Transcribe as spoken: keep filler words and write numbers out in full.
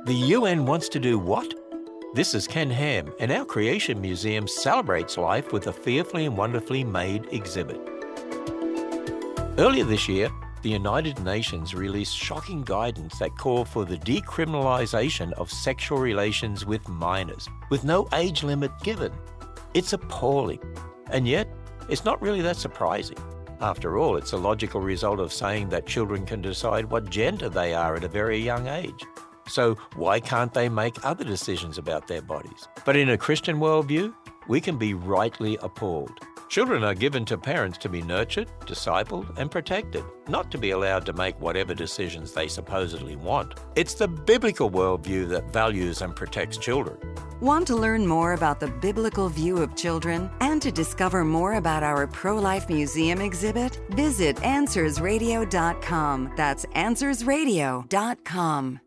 The U N wants to do what? This is Ken Ham, and our Creation Museum celebrates life with a fearfully and wonderfully made exhibit. Earlier this year, the United Nations released shocking guidance that called for the decriminalisation of sexual relations with minors, with no age limit given. It's appalling, and yet it's not really that surprising. After all, it's a logical result of saying that children can decide what gender they are at a very young age. So why can't they make other decisions about their bodies? But in a Christian worldview, we can be rightly appalled. Children are given to parents to be nurtured, discipled, and protected, not to be allowed to make whatever decisions they supposedly want. It's the biblical worldview that values and protects children. Want to learn more about the biblical view of children and to discover more about our Pro-Life Museum exhibit? Visit answers radio dot com. That's answers radio dot com.